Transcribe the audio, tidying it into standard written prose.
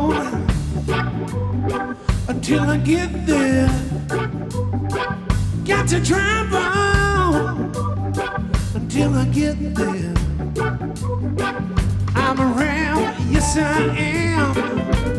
on until I get there. Got to drive on until I get there. I'm around, yes I am.